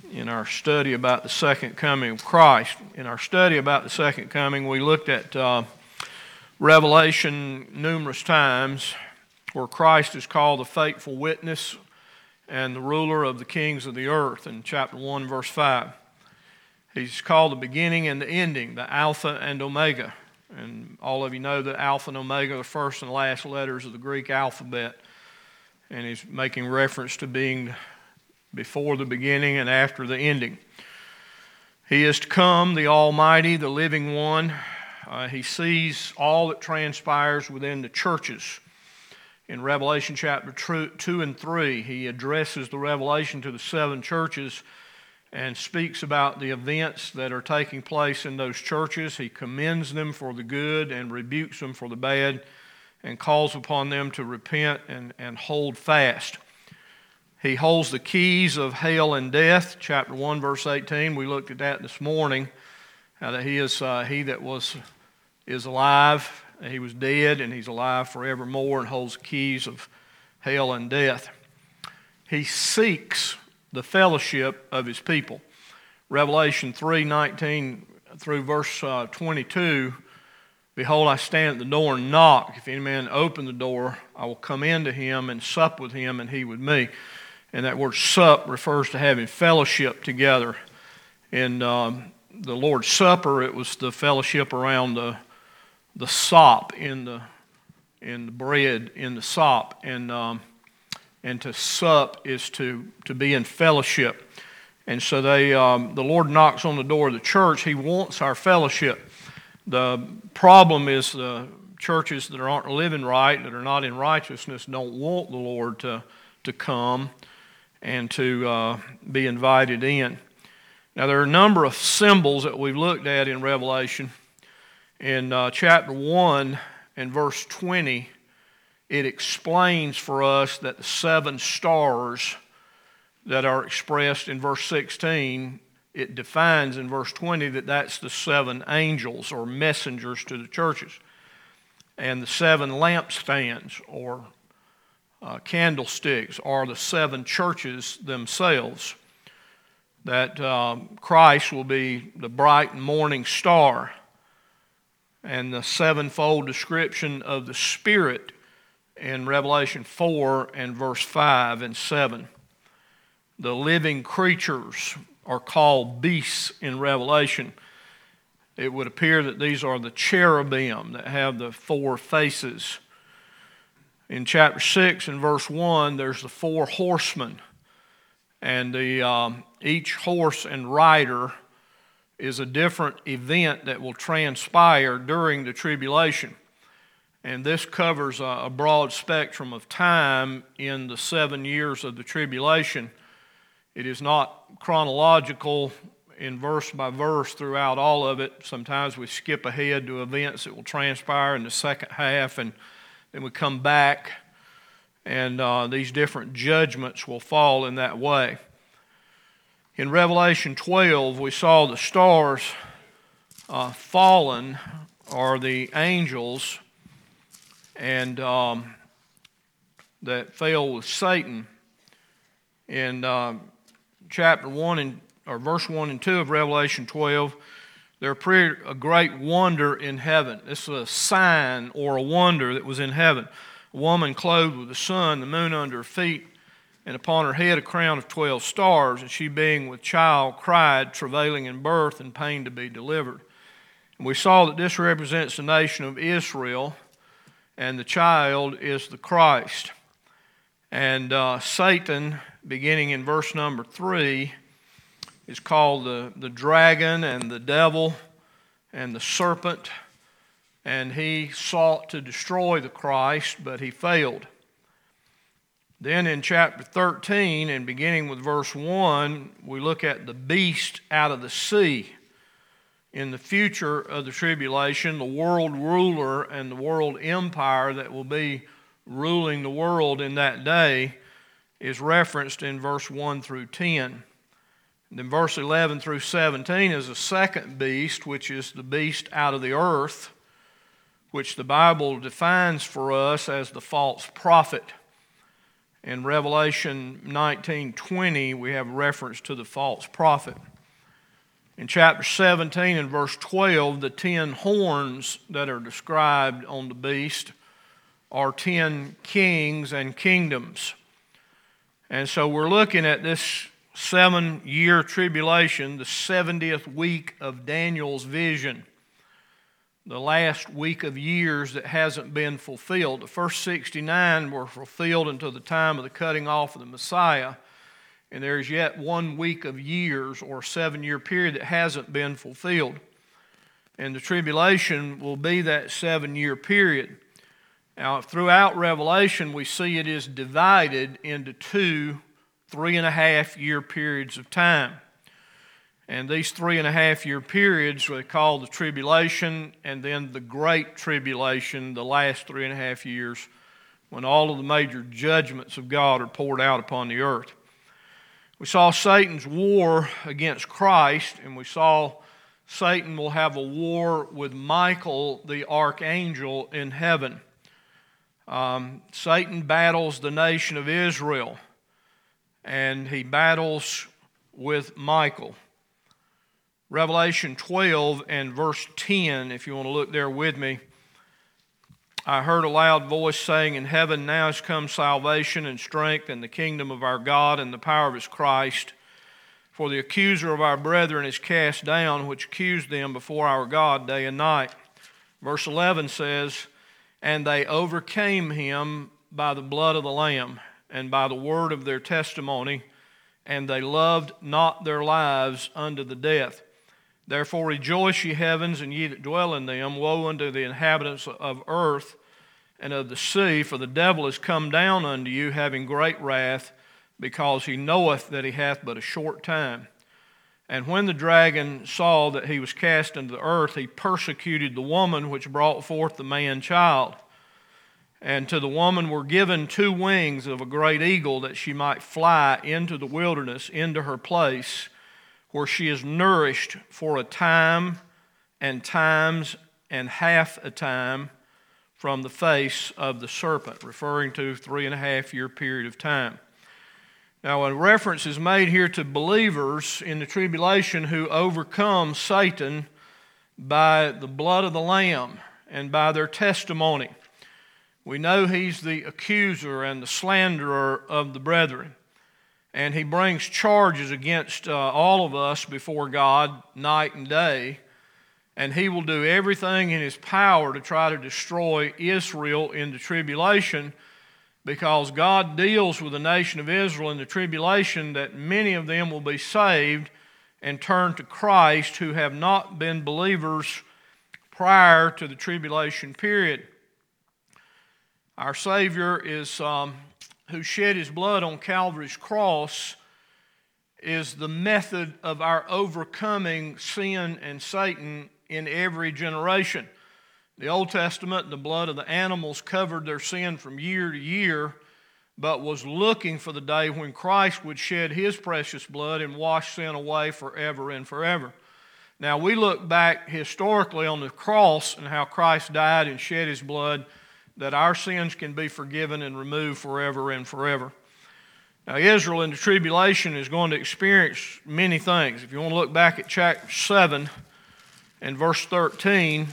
in our study about the second coming of Christ. In our study about the second coming, we looked at Revelation numerous times, where Christ is called the faithful witness and the ruler of the kings of the earth in chapter 1, verse 5. He's called the beginning and the ending, the Alpha and Omega. And all of you know that Alpha and Omega are the first and last letters of the Greek alphabet. And he's making reference to being before the beginning and after the ending. He is to come, the Almighty, the living one. He sees all that transpires within the churches. In Revelation chapter 2 and 3, he addresses the revelation to the seven churches and speaks about the events that are taking place in those churches. He commends them for the good and rebukes them for the bad and calls upon them to repent and hold fast. He holds the keys of hell and death, chapter 1, verse 18. We looked at that this morning, how that he is alive, he was dead, and he's alive forevermore and holds the keys of hell and death. He seeks the fellowship of his people. Revelation 3:19 through verse 22, behold, I stand at the door and knock. If any man open the door, I will come into him and sup with him and he with me. And that word sup refers to having fellowship together. In the Lord's Supper, it was the fellowship around the sop in the bread in the sop, and to sup is to be in fellowship. And so the Lord knocks on the door of the church. He wants our fellowship. The problem is the churches that aren't living right, that are not in righteousness, don't want the Lord to come and to be invited in. Now, there are a number of symbols that we've looked at in Revelation. In chapter 1 and verse 20, it explains for us that the seven stars that are expressed in verse 16, it defines in verse 20 that that's the seven angels or messengers to the churches. And the seven lampstands or candlesticks are the seven churches themselves. That Christ will be the bright morning star. And the sevenfold description of the Spirit in Revelation 4 and verse 5 and 7. The living creatures are called beasts in Revelation. It would appear that these are the cherubim that have the four faces. In chapter 6 and verse 1, there's the four horsemen. And each horse and rider is a different event that will transpire during the tribulation. And this covers a broad spectrum of time in the 7 years of the tribulation. It is not chronological in verse by verse throughout all of it. Sometimes we skip ahead to events that will transpire in the second half, and then we come back, and these different judgments will fall in that way. In Revelation 12, we saw the stars fallen, or the angels, and that fell with Satan. In chapter 1 or verse 1 and 2 of Revelation 12, there appeared a great wonder in heaven. This is a sign or a wonder that was in heaven. A woman clothed with the sun, the moon under her feet, and upon her head a crown of 12 stars, and she being with child cried, travailing in birth and pain to be delivered. And we saw that this represents the nation of Israel, and the child is the Christ. And Satan, beginning in verse number 3, is called the dragon and the devil and the serpent, and he sought to destroy the Christ, but he failed. Then in chapter 13, and beginning with verse 1, we look at the beast out of the sea. In the future of the tribulation, the world ruler and the world empire that will be ruling the world in that day is referenced in verse 1 through 10. And then verse 11 through 17 is a second beast, which is the beast out of the earth, which the Bible defines for us as the false prophet. In Revelation 19:20, we have reference to the false prophet. In chapter 17 and verse 12, the 10 horns that are described on the beast are 10 kings and kingdoms. And so we're looking at this 7-year tribulation, the 70th week of Daniel's vision, the last week of years that hasn't been fulfilled. The first 69 were fulfilled until the time of the cutting off of the Messiah, and there's yet 1 week of years or 7-year period that hasn't been fulfilled. And the tribulation will be that 7-year period. Now, throughout Revelation, we see it is divided into 2 3.5-year periods of time. And these 3.5-year periods we call the tribulation and then the great tribulation, the last 3.5 years, when all of the major judgments of God are poured out upon the earth. We saw Satan's war against Christ, and we saw Satan will have a war with Michael, the archangel, in heaven. Satan battles the nation of Israel, and he battles with Michael. Revelation 12 and verse 10, if you want to look there with me. I heard a loud voice saying, "In heaven now has come salvation and strength and the kingdom of our God and the power of his Christ. For the accuser of our brethren is cast down, which accused them before our God day and night." Verse 11 says, "And they overcame him by the blood of the Lamb and by the word of their testimony, and they loved not their lives unto the death. Therefore rejoice, ye heavens, and ye that dwell in them. Woe unto the inhabitants of earth and of the sea, for the devil is come down unto you, having great wrath, because he knoweth that he hath but a short time. And when the dragon saw that he was cast into the earth, he persecuted the woman which brought forth the man-child. And to the woman were given 2 wings of a great eagle, that she might fly into the wilderness, into her place, where she is nourished for a time and times and half a time from the face of the serpent," referring to 3.5-year period of time. Now, a reference is made here to believers in the tribulation who overcome Satan by the blood of the Lamb and by their testimony. We know he's the accuser and the slanderer of the brethren, and he brings charges against all of us before God night and day, and he will do everything in his power to try to destroy Israel in the tribulation, because God deals with the nation of Israel in the tribulation that many of them will be saved and turn to Christ who have not been believers prior to the tribulation period. Our Savior is who shed his blood on Calvary's cross is the method of our overcoming sin and Satan in every generation. The Old Testament, the blood of the animals covered their sin from year to year, but was looking for the day when Christ would shed his precious blood and wash sin away forever and forever. Now, we look back historically on the cross and how Christ died and shed his blood, that our sins can be forgiven and removed forever and forever. Now, Israel in the tribulation is going to experience many things. If you want to look back at chapter 7 and verse 13,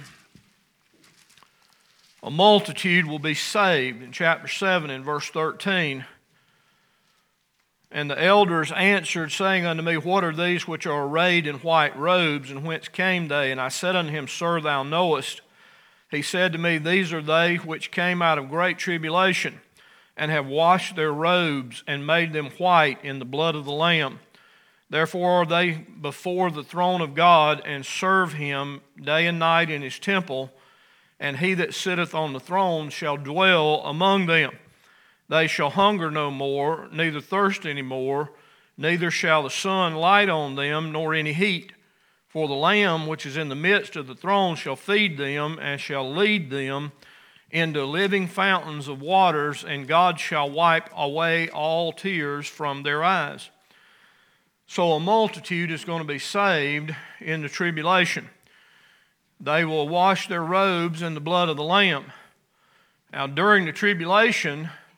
a multitude will be saved. In chapter 7 and verse 13, "And the elders answered, saying unto me, What are these which are arrayed in white robes, and whence came they? And I said unto him, Sir, thou knowest. He said to me, These are they which came out of great tribulation, and have washed their robes, and made them white in the blood of the Lamb. Therefore are they before the throne of God, and serve him day and night in his temple, and he that sitteth on the throne shall dwell among them. They shall hunger no more, neither thirst any more, neither shall the sun light on them, nor any heat. For the Lamb which is in the midst of the throne shall feed them, and shall lead them into living fountains of waters, and God shall wipe away all tears from their eyes." So a multitude is going to be saved in the tribulation. They will wash their robes in the blood of the Lamb. Now, during the tribulation,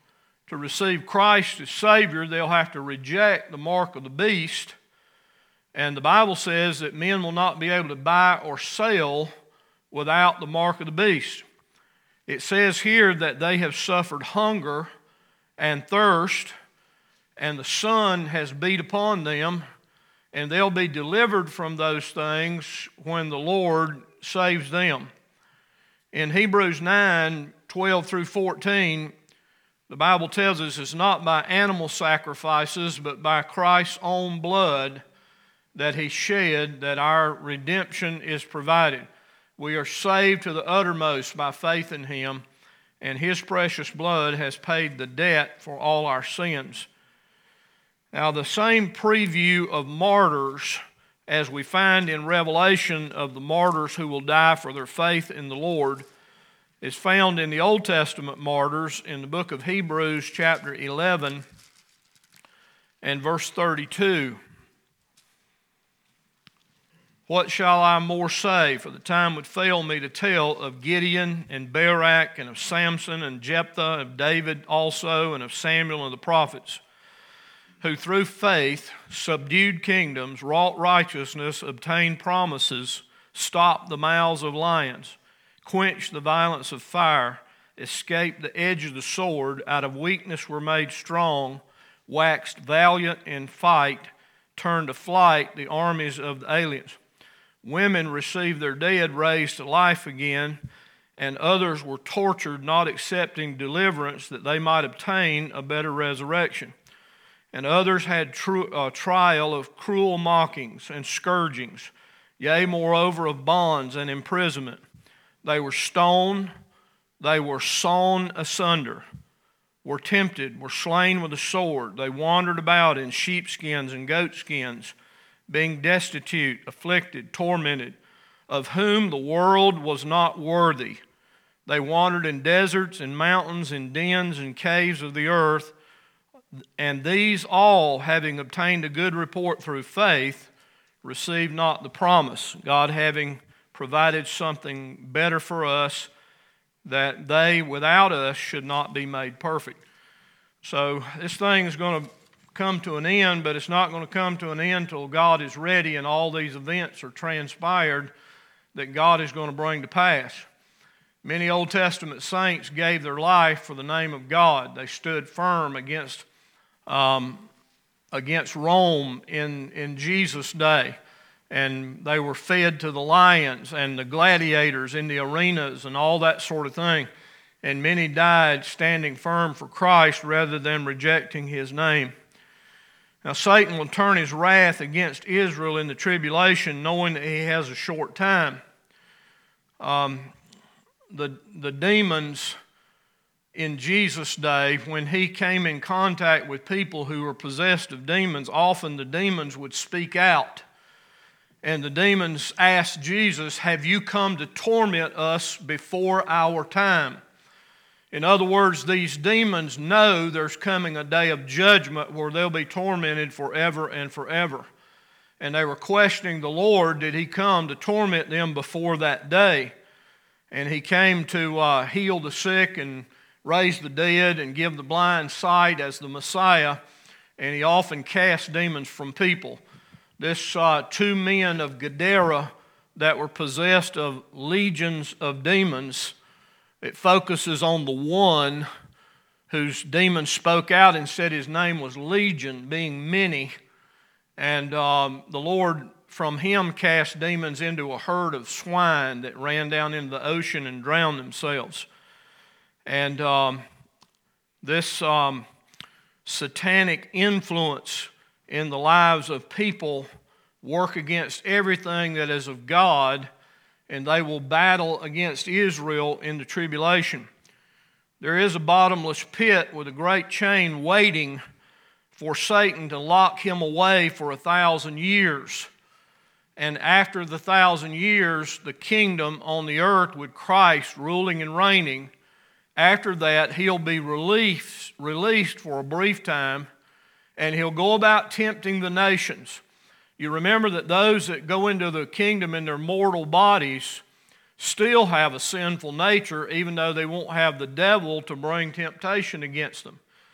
to receive Christ as Savior, they'll have to reject the mark of the beast. And the Bible says that men will not be able to buy or sell without the mark of the beast. It says here that they have suffered hunger and thirst, and the sun has beat upon them, and they'll be delivered from those things when the Lord saves them. In Hebrews 9:12 through 14, the Bible tells us it's not by animal sacrifices, but by Christ's own blood that He shed that our redemption is provided. We are saved to the uttermost by faith in Him, and His precious blood has paid the debt for all our sins. Now, the same preview of martyrs as we find in Revelation of the martyrs who will die for their faith in the Lord is found in the Old Testament martyrs in the book of Hebrews chapter 11 and verse 32. What shall I more say? For the time would fail me to tell of Gideon and Barak and of Samson and Jephthah, of David also, and of Samuel and the prophets, who through faith subdued kingdoms, wrought righteousness, obtained promises, stopped the mouths of lions, quenched the violence of fire, escaped the edge of the sword, out of weakness were made strong, waxed valiant in fight, turned to flight the armies of the aliens. Women received their dead raised to life again, and others were tortured, not accepting deliverance that they might obtain a better resurrection. And others had trial of cruel mockings and scourgings, yea, moreover, of bonds and imprisonment. They were stoned, they were sawn asunder, were tempted, were slain with a sword. They wandered about in sheepskins and goatskins, being destitute, afflicted, tormented, of whom the world was not worthy. They wandered in deserts and mountains, in dens and caves of the earth, and these all, having obtained a good report through faith, received not the promise, God having provided something better for us, that they without us should not be made perfect. So this thing is going to come to an end, but it's not going to come to an end until God is ready and all these events are transpired that God is going to bring to pass. Many Old Testament saints gave their life for the name of God. They stood firm against Rome in Jesus' day. And they were fed to the lions and the gladiators in the arenas and all that sort of thing. And many died standing firm for Christ rather than rejecting His name. Now Satan will turn his wrath against Israel in the tribulation, knowing that he has a short time. The demons in Jesus' day, when He came in contact with people who were possessed of demons, often the demons would speak out. And the demons asked Jesus, "Have you come to torment us before our time?" In other words, these demons know there's coming a day of judgment where they'll be tormented forever and forever. And they were questioning the Lord, did He come to torment them before that day? And He came to heal the sick and raise the dead and give the blind sight as the Messiah. And He often cast demons from people. This 2 men of Gadara that were possessed of legions of demons, it focuses on the one whose demons spoke out and said his name was Legion, being many. And the Lord from him cast demons into a herd of swine that ran down into the ocean and drowned themselves. And this satanic influence in the lives of people work against everything that is of God, and they will battle against Israel in the tribulation. There is a bottomless pit with a great chain waiting for Satan to lock him away for 1,000 years. And after the 1,000 years, the kingdom on the earth with Christ ruling and reigning. After that, he'll be released for a brief time, and he'll go about tempting the nations. You remember that those that go into the kingdom in their mortal bodies still have a sinful nature, even though they won't have the devil to bring temptation against them.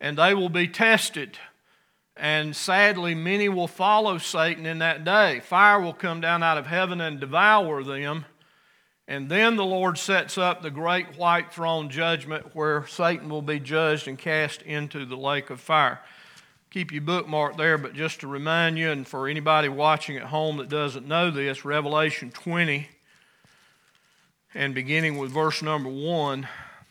and they will be tested. And sadly, many will follow Satan in that day. Fire will come down out of heaven and devour them. And then the Lord sets up the great white throne judgment where Satan will be judged and cast into the lake of fire. Keep your bookmark there, but just to remind you, and for anybody watching at home that doesn't know this, Revelation 20, and beginning with verse number 1,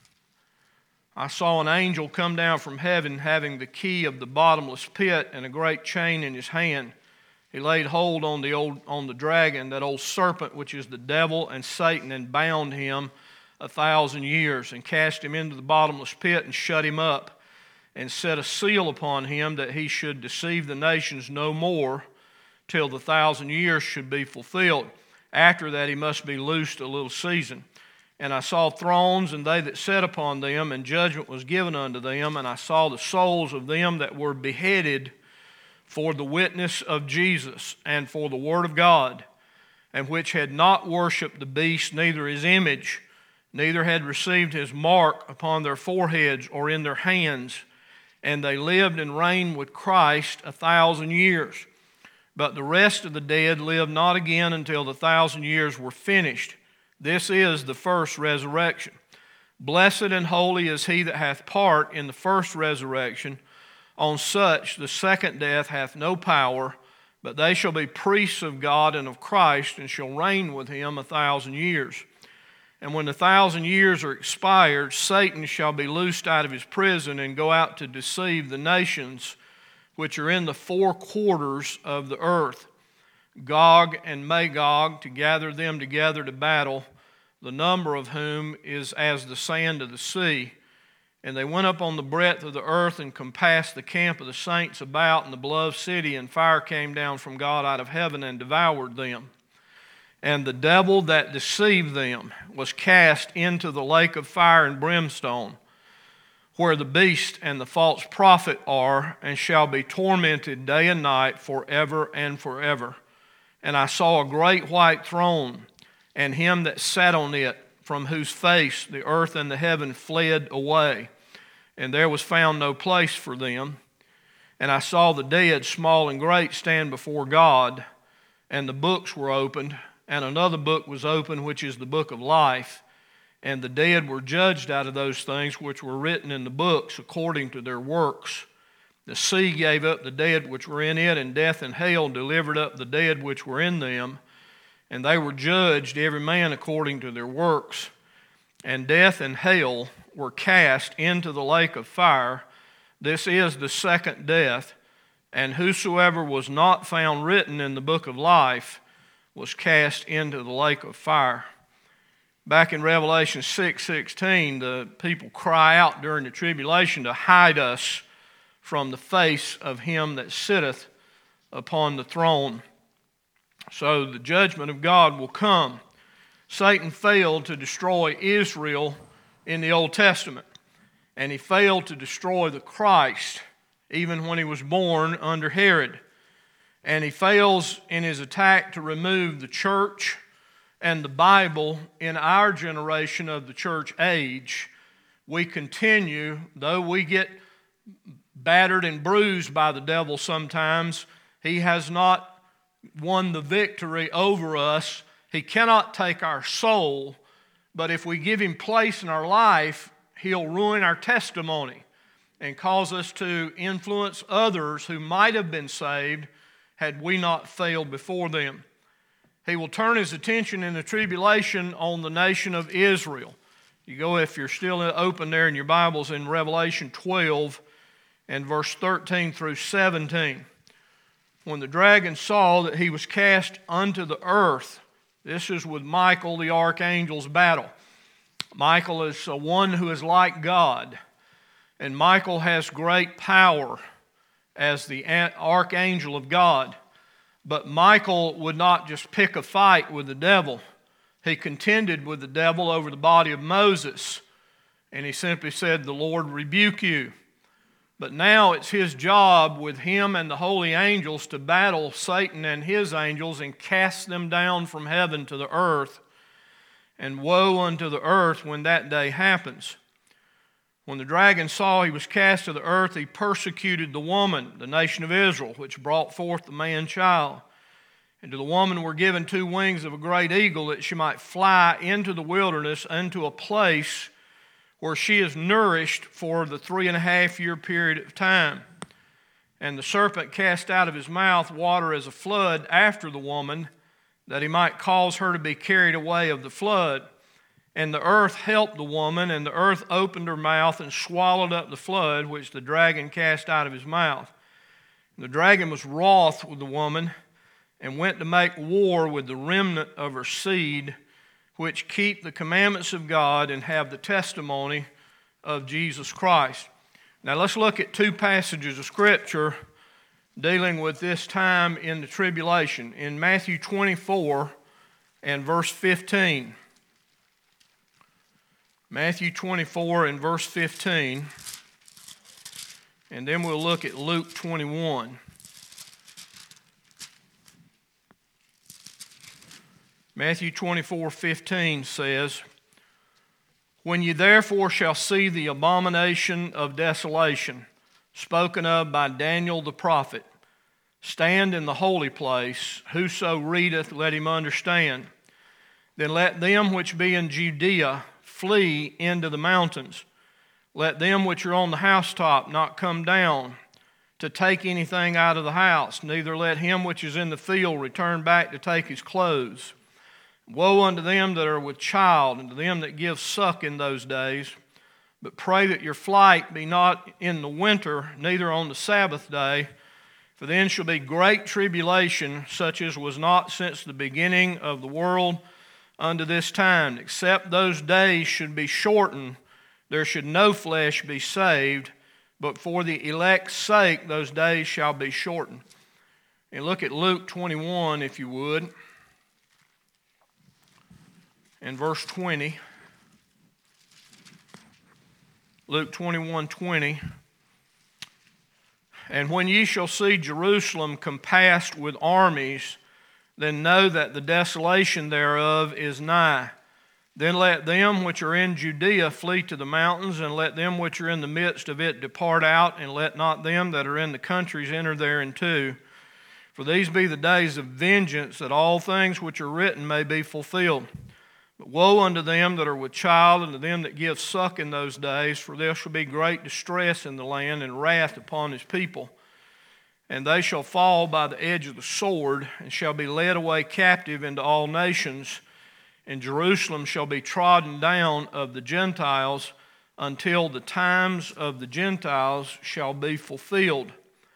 I saw an angel come down from heaven having the key of the bottomless pit and a great chain in his hand. He laid hold on the dragon, that old serpent, which is the devil and Satan, and bound him 1,000 years, and cast him into the bottomless pit and shut him up, and set a seal upon him, that he should deceive the nations no more till the 1,000 years should be fulfilled. After that he must be loosed a little season. And I saw thrones, and they that sat upon them, and judgment was given unto them. And I saw the souls of them that were beheaded for the witness of Jesus, and for the word of God, and which had not worshipped the beast, neither his image, neither had received his mark upon their foreheads or in their hands. And they lived and reigned with Christ 1,000 years. But the rest of the dead lived not again until the 1,000 years were finished. This is the first resurrection. Blessed and holy is he that hath part in the first resurrection. On such the second death hath no power, but they shall be priests of God and of Christ, and shall reign with him 1,000 years. And when the 1,000 years are expired, Satan shall be loosed out of his prison, and go out to deceive the nations which are in the four quarters of the earth, Gog and Magog, to gather them together to battle, the number of whom is as the sand of the sea. And they went up on the breadth of the earth, and compassed the camp of the saints about in the beloved city, and fire came down from God out of heaven and devoured them. And the devil that deceived them was cast into the lake of fire and brimstone, where the beast and the false prophet are, and shall be tormented day and night forever and forever. And I saw a great white throne, and him that sat on it, from whose face the earth and the heaven fled away, and there was found no place for them. And I saw the dead, small and great, stand before God, and the books were opened, and another book was opened, which is the book of life. And the dead were judged out of those things which were written in the books according to their works. The sea gave up the dead which were in it, and death and hell delivered up the dead which were in them. And they were judged, every man according to their works. And death and hell were cast into the lake of fire. This is the second death. And whosoever was not found written in the book of life was cast into the lake of fire. Back in Revelation 6:16, the people cry out during the tribulation to hide us from the face of him that sitteth upon the throne. So the judgment of God will come. Satan failed to destroy Israel in the Old Testament, and he failed to destroy the Christ even when he was born under Herod. And he fails in his attack to remove the church and the Bible in our generation of the church age. We continue, though we get battered and bruised by the devil sometimes, he has not won the victory over us. He cannot take our soul, but if we give him place in our life, he'll ruin our testimony and cause us to influence others who might have been saved had we not failed before them. He will turn his attention in the tribulation on the nation of Israel. You go, if you're still open there in your Bibles, in Revelation 12 and verse 13 through 17. When the dragon saw that he was cast unto the earth, this is with Michael the archangel's battle. Michael is one who is like God, and Michael has great power as the archangel of God. But Michael would not just pick a fight with the devil. He contended with the devil over the body of Moses, and he simply said, "The Lord rebuke you." But now it's his job with him and the holy angels to battle Satan and his angels and cast them down from heaven to the earth. And woe unto the earth when that day happens. When the dragon saw he was cast to the earth, he persecuted the woman, the nation of Israel, which brought forth the man-child. And to the woman were given 2 wings of a great eagle, that she might fly into the wilderness unto a place where she is nourished for the 3.5-year period of time. And the serpent cast out of his mouth water as a flood after the woman, that he might cause her to be carried away of the flood. And the earth helped the woman, and the earth opened her mouth and swallowed up the flood which the dragon cast out of his mouth. And the dragon was wroth with the woman, and went to make war with the remnant of her seed, which keep the commandments of God and have the testimony of Jesus Christ. Now let's look at 2 passages of Scripture dealing with this time in the tribulation. In Matthew 24 and verse 15. Matthew 24 and verse 15. And then we'll look at Luke 21. Matthew 24:15 says, When ye therefore shall see the abomination of desolation, spoken of by Daniel the prophet, stand in the holy place, whoso readeth, let him understand. Then let them which be in Judea flee into the mountains. Let them which are on the housetop not come down to take anything out of the house, neither let him which is in the field return back to take his clothes. Woe unto them that are with child, and to them that give suck in those days. But pray that your flight be not in the winter, neither on the Sabbath day, for then shall be great tribulation, such as was not since the beginning of the world unto this time. Except those days should be shortened, there should no flesh be saved, but for the elect's sake those days shall be shortened. And look at Luke 21, if you would. In verse 20, Luke 21:20, And when ye shall see Jerusalem compassed with armies, then know that the desolation thereof is nigh. Then let them which are in Judea flee to the mountains, and let them which are in the midst of it depart out, and let not them that are in the countries enter thereinto. For these be the days of vengeance, that all things which are written may be fulfilled. But woe unto them that are with child, and to them that give suck in those days, for there shall be great distress in the land, and wrath upon his people. And they shall fall by the edge of the sword, and shall be led away captive into all nations. And Jerusalem shall be trodden down of the Gentiles, until the times of the Gentiles shall be fulfilled.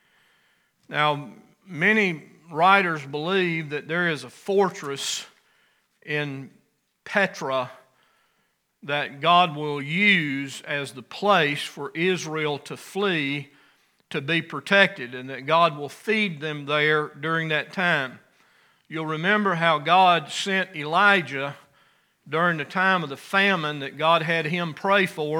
Now, many writers believe that there is a fortress in Petra that God will use as the place for Israel to flee to be protected, and that God will feed them there during that time. You'll remember how God sent Elijah during the time of the famine, that God had him pray for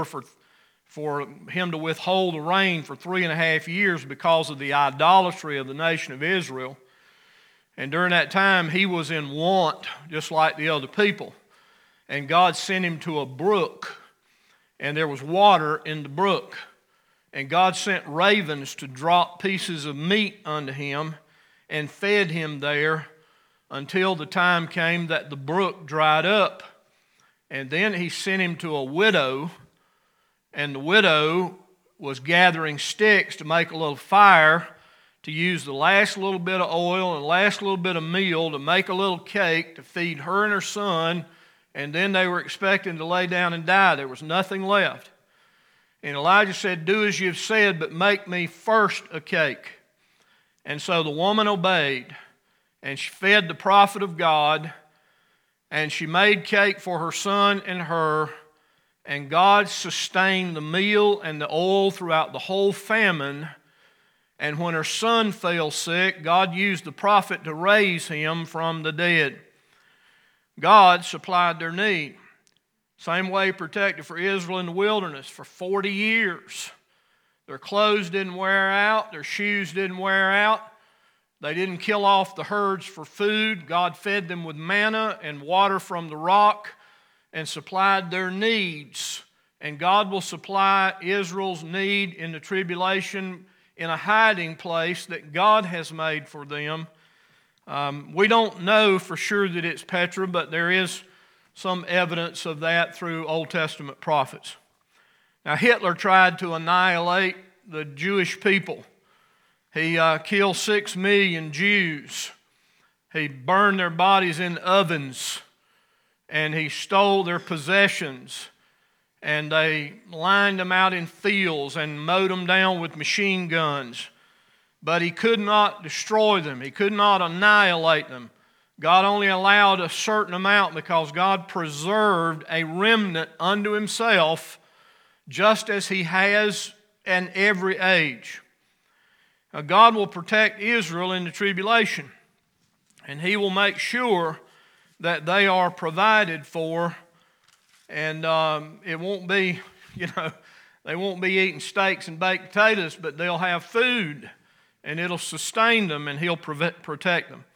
him to withhold the rain for 3.5 years because of the idolatry of the nation of Israel. And during that time, he was in want, just like the other people. And God sent him to a brook, and there was water in the brook. And God sent ravens to drop pieces of meat unto him and fed him there until the time came that the brook dried up. And then he sent him to a widow, and the widow was gathering sticks to make a little fire, to use the last little bit of oil and last little bit of meal to make a little cake to feed her and her son. And then they were expecting to lay down and die. There was nothing left. And Elijah said, Do as you've said, but make me first a cake. And so the woman obeyed, and she fed the prophet of God, and she made cake for her son and her, and God sustained the meal and the oil throughout the whole famine. And when her son fell sick, God used the prophet to raise him from the dead. God supplied their need. Same way He protected for Israel in the wilderness for 40 years. Their clothes didn't wear out. Their shoes didn't wear out. They didn't kill off the herds for food. God fed them with manna and water from the rock and supplied their needs and God will supply Israel's need in the tribulation in a hiding place that God has made for them. We don't know for sure that it's Petra, but there is some evidence of that through Old Testament prophets. Now, Hitler tried to annihilate the Jewish people. He killed 6 million Jews. He burned their bodies in ovens, and he stole their possessions, and they lined them out in fields and mowed them down with machine guns. But he could not destroy them. He could not annihilate them. God only allowed a certain amount because God preserved a remnant unto himself, just as he has in every age. Now, God will protect Israel in the tribulation, and he will make sure that they are provided for, and it won't be, they won't be eating steaks and baked potatoes, but they'll have food, and it'll sustain them, and he'll protect them.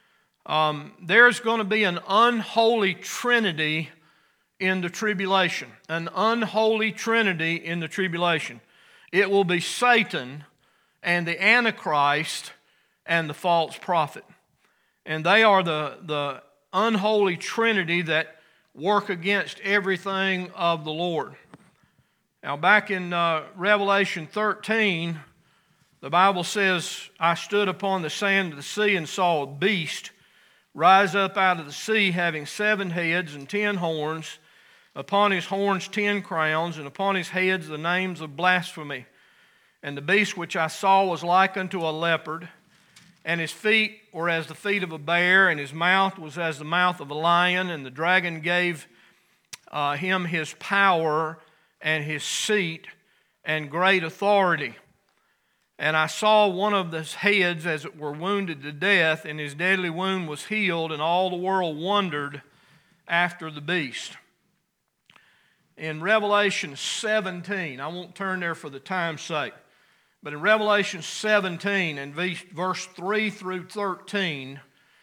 There's going to be an unholy trinity in the tribulation. An unholy trinity in the tribulation. It will be Satan and the Antichrist and the false prophet. And they are the unholy trinity that work against everything of the Lord. Now, back in Revelation 13, the Bible says, I stood upon the sand of the sea and saw a beast rise up out of the sea, having 7 heads and 10 horns, upon his horns 10 crowns, and upon his heads the names of blasphemy. And the beast which I saw was like unto a leopard, and his feet were as the feet of a bear, and his mouth was as the mouth of a lion, and the dragon gave him his power and his seat and great authority. And I saw one of his heads as it were wounded to death, and his deadly wound was healed, and all the world wondered after the beast. In Revelation 17, I won't turn there for the time's sake, but in Revelation 17 and verse 3 through 13,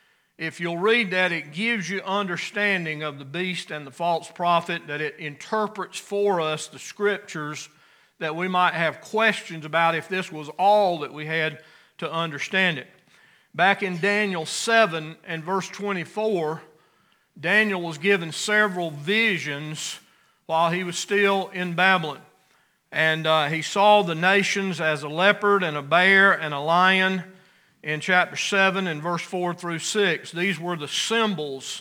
if you'll read that, it gives you understanding of the beast and the false prophet, that it interprets for us the scriptures that we might have questions about if this was all that we had to understand it. Back in Daniel 7 and verse 24, Daniel was given several visions while he was still in Babylon. And he saw the nations as a leopard and a bear and a lion in chapter 7 and verse 4 through 6. These were the symbols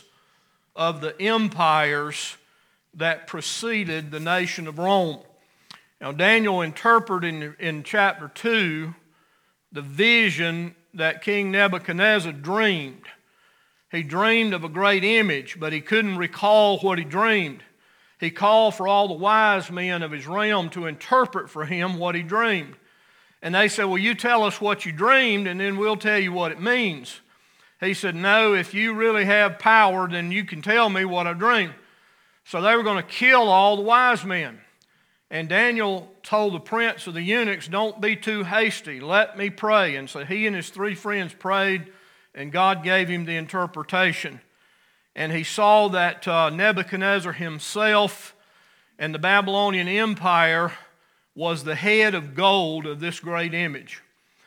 of the empires that preceded the nation of Rome. Now, Daniel interpreted in chapter 2 the vision that King Nebuchadnezzar dreamed. He dreamed of a great image, but he couldn't recall what he dreamed. He called for all the wise men of his realm to interpret for him what he dreamed. And they said, well, you tell us what you dreamed, and then we'll tell you what it means. He said, no, if you really have power, then you can tell me what I dreamed. So they were going to kill all the wise men. And Daniel told the prince of the eunuchs, don't be too hasty, let me pray. And so he and his 3 friends prayed, and God gave him the interpretation. And he saw that Nebuchadnezzar himself and the Babylonian Empire was the head of gold of this great image.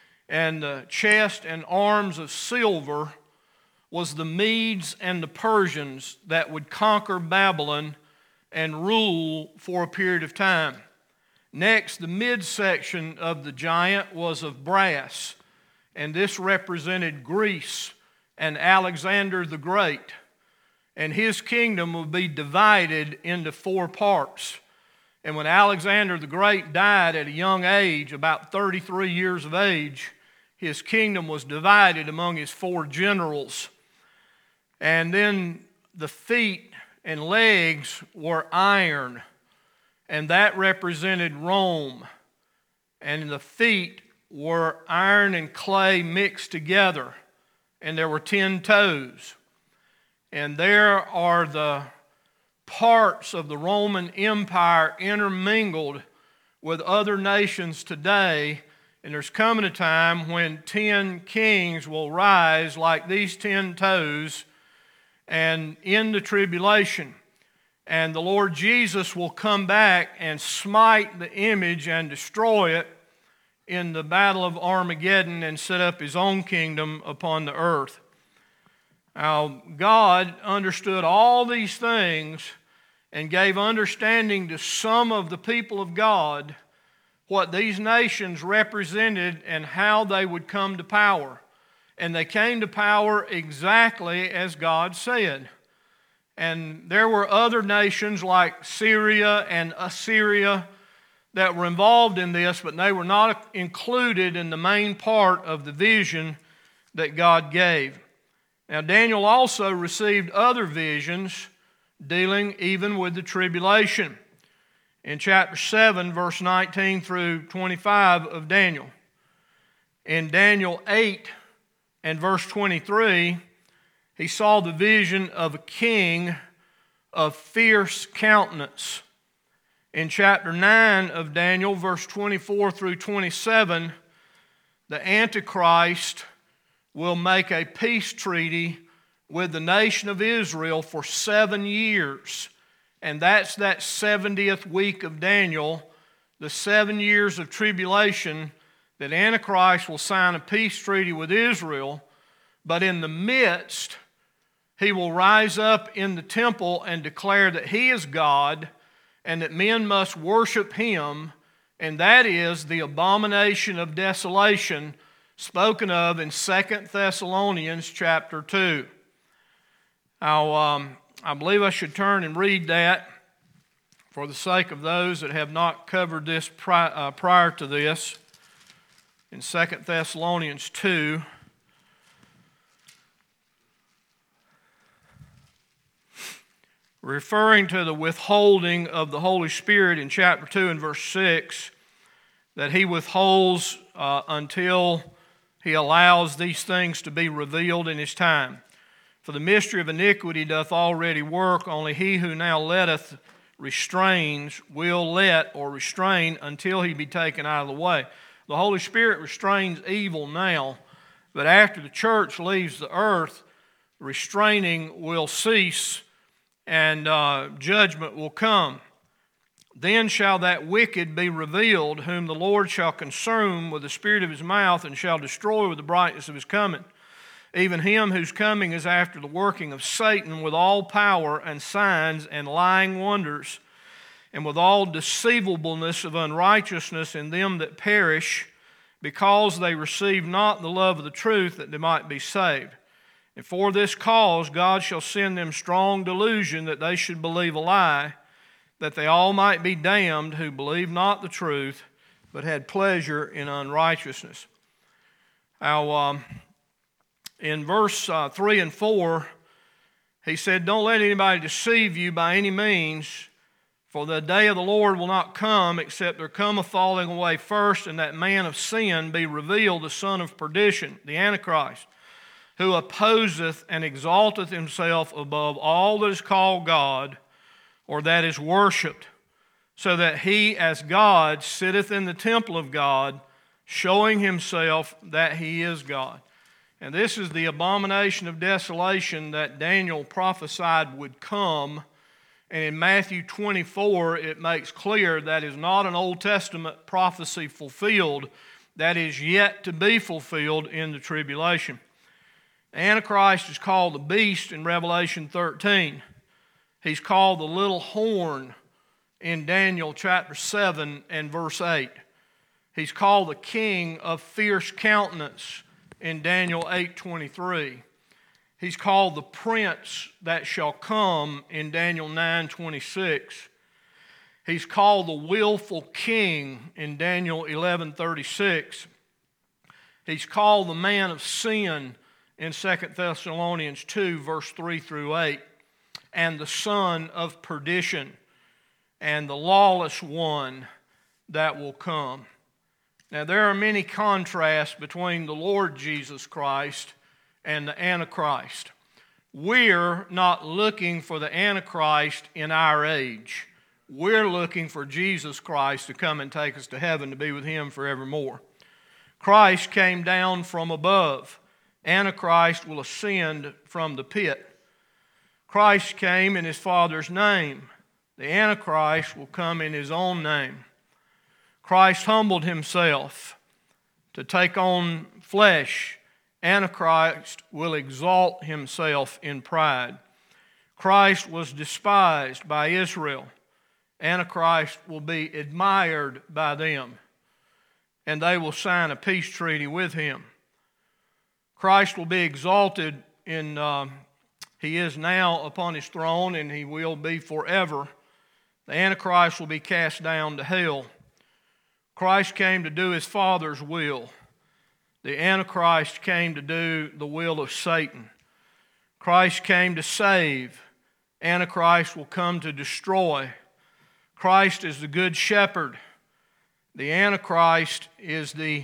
And the chest and arms of silver was the Medes and the Persians that would conquer Babylon and rule for a period of time. Next, the midsection of the giant was of brass, and this represented Greece and Alexander the Great. And his kingdom would be divided into 4 parts. And when Alexander the Great died at a young age, about 33 years of age, his kingdom was divided among his 4 generals. And then the feet and legs were iron, and that represented Rome. And the feet were iron and clay mixed together, and there were 10 toes. And there are the parts of the Roman Empire intermingled with other nations today. And there's coming a time when 10 kings will rise like these 10 toes and in the tribulation. and the Lord Jesus will come back and smite the image and destroy it in the battle of Armageddon and set up his own kingdom upon the earth. Now, God understood all these things and gave understanding to some of the people of God what these nations represented and how they would come to power. And they came to power exactly as God said. And there were other nations like Syria and Assyria that were involved in this, but they were not included in the main part of the vision that God gave. Now, Daniel also received other visions dealing even with the tribulation. In chapter 7, verse 19 through 25 of Daniel. In Daniel 8 and verse 23, he saw the vision of a king of fierce countenance. In chapter 9 of Daniel, verse 24 through 27, the Antichrist will make a peace treaty with the nation of Israel for 7 years. And that's that 70th week of Daniel, the 7 years of tribulation, that Antichrist will sign a peace treaty with Israel. But in the midst, he will rise up in the temple and declare that he is God and that men must worship him, and that is the abomination of desolation spoken of in 2 Thessalonians chapter 2. Now, I believe I should turn and read that for the sake of those that have not covered this prior to this. In 2 Thessalonians 2, referring to the withholding of the Holy Spirit in chapter 2 and verse 6, that he withholds until he allows these things to be revealed in his time. For the mystery of iniquity doth already work, only he who now letteth restrains will let or restrain until he be taken out of the way. The Holy Spirit restrains evil now, but after the church leaves the earth, restraining will cease and judgment will come. Then shall that wicked be revealed, whom the Lord shall consume with the spirit of his mouth and shall destroy with the brightness of his coming. Even him whose coming is after the working of Satan with all power and signs and lying wonders, and with all deceivableness of unrighteousness in them that perish, because they receive not the love of the truth that they might be saved. And for this cause God shall send them strong delusion that they should believe a lie, that they all might be damned who believe not the truth, but had pleasure in unrighteousness. Now, in verse 3 and 4, he said, don't let anybody deceive you by any means, for the day of the Lord will not come, except there come a falling away first, and that man of sin be revealed, the son of perdition, the Antichrist, who opposeth and exalteth himself above all that is called God, or that is worshipped, so that he as God sitteth in the temple of God, showing himself that he is God. And this is the abomination of desolation that Daniel prophesied would come. And in Matthew 24, it makes clear that is not an Old Testament prophecy fulfilled. That is yet to be fulfilled in the tribulation. Antichrist is called the beast in Revelation 13. He's called the little horn in Daniel chapter 7 and verse 8. He's called the king of fierce countenance in Daniel 8:23. He's called the prince that shall come in Daniel 9:26. He's called the willful king in Daniel 11:36. He's called the man of sin in 2 Thessalonians 2, verse 3 through 8. And the son of perdition, and the lawless one that will come. Now, there are many contrasts between the Lord Jesus Christ and the Antichrist. We're not looking for the Antichrist in our age. We're looking for Jesus Christ to come and take us to heaven to be with him forevermore. Christ came down from above. Antichrist will ascend from the pit. Christ came in his Father's name. The Antichrist will come in his own name. Christ humbled himself to take on flesh. Antichrist will exalt himself in pride. Christ was despised by Israel. Antichrist will be admired by them, and they will sign a peace treaty with him. Christ will be exalted he is now upon his throne, and he will be forever. The Antichrist will be cast down to hell. Christ came to do his Father's will. The Antichrist came to do the will of Satan. Christ came to save. Antichrist will come to destroy. Christ is the good shepherd. The Antichrist is the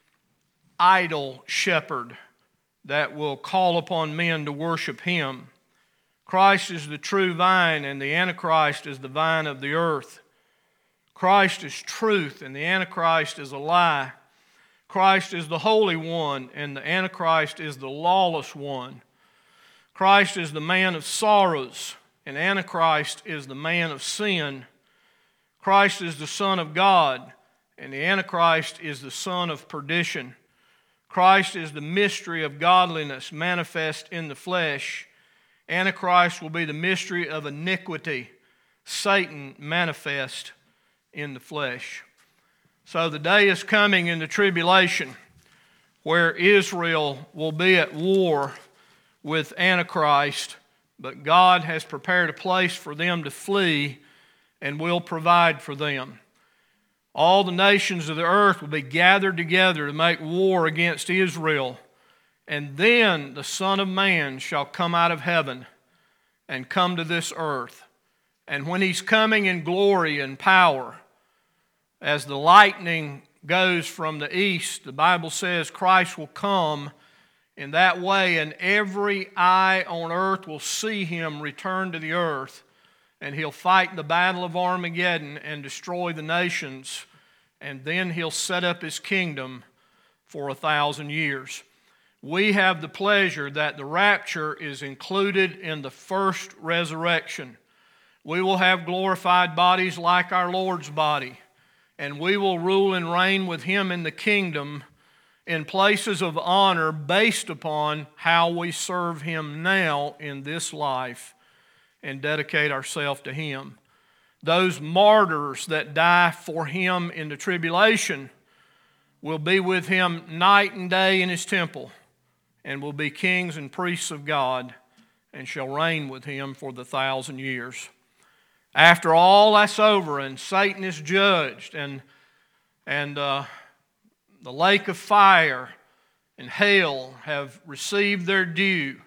idol shepherd that will call upon men to worship him. Christ is the true vine, and the Antichrist is the vine of the earth. Christ is truth, and the Antichrist is a lie. Christ is the Holy One, and the Antichrist is the lawless one. Christ is the man of sorrows, and Antichrist is the man of sin. Christ is the Son of God, and the Antichrist is the son of perdition. Christ is the mystery of godliness manifest in the flesh. Antichrist will be the mystery of iniquity, Satan manifest in the flesh. So the day is coming in the tribulation where Israel will be at war with Antichrist, but God has prepared a place for them to flee and will provide for them. All the nations of the earth will be gathered together to make war against Israel. And then the Son of Man shall come out of heaven and come to this earth. And when he's coming in glory and power, as the lightning goes from the east, the Bible says Christ will come in that way, and every eye on earth will see him return to the earth. And he'll fight the battle of Armageddon and destroy the nations. And then he'll set up his kingdom for 1,000 years. We have the pleasure that the rapture is included in the first resurrection. We will have glorified bodies like our Lord's body. And we will rule and reign with him in the kingdom in places of honor based upon how we serve him now in this life and dedicate ourselves to him. Those martyrs that die for him in the tribulation will be with him night and day in his temple and will be kings and priests of God and shall reign with him for the 1,000 years. After all that's over and Satan is judged and the lake of fire and hell have received their due,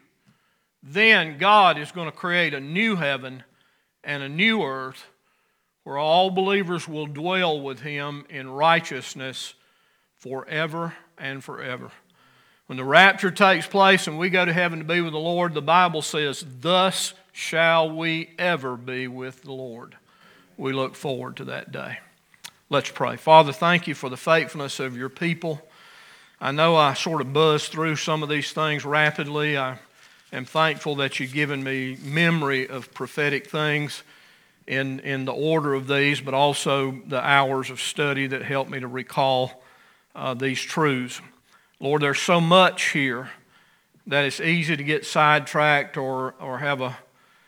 then God is going to create a new heaven and a new earth where all believers will dwell with him in righteousness forever and forever. When the rapture takes place and we go to heaven to be with the Lord, the Bible says, "Thus shall we ever be with the Lord." We look forward to that day. Let's pray. Father, thank you for the faithfulness of your people. I know I sort of buzzed through some of these things rapidly. I am thankful that you've given me memory of prophetic things in the order of these, but also the hours of study that help me to recall these truths. Lord, there's so much here that it's easy to get sidetracked or have a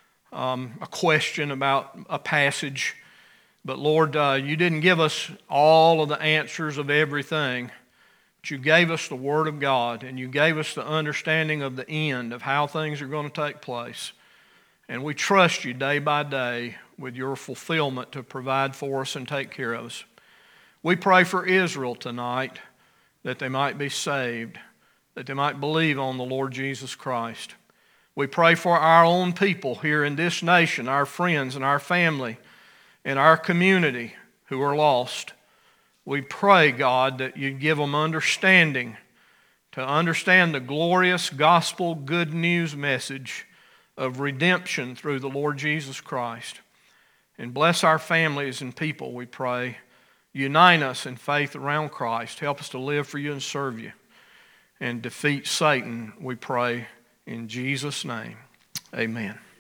question about a passage. But Lord, you didn't give us all of the answers of everything. But you gave us the Word of God, and you gave us the understanding of the end, of how things are going to take place. And we trust you day by day with your fulfillment to provide for us and take care of us. We pray for Israel tonight, that they might be saved, that they might believe on the Lord Jesus Christ. We pray for our own people here in this nation, our friends and our family, in our community who are lost. We pray, God, that you give them understanding to understand the glorious gospel good news message of redemption through the Lord Jesus Christ. And bless our families and people, we pray. Unite us in faith around Christ. Help us to live for you and serve you. And defeat Satan, we pray, in Jesus' name. Amen.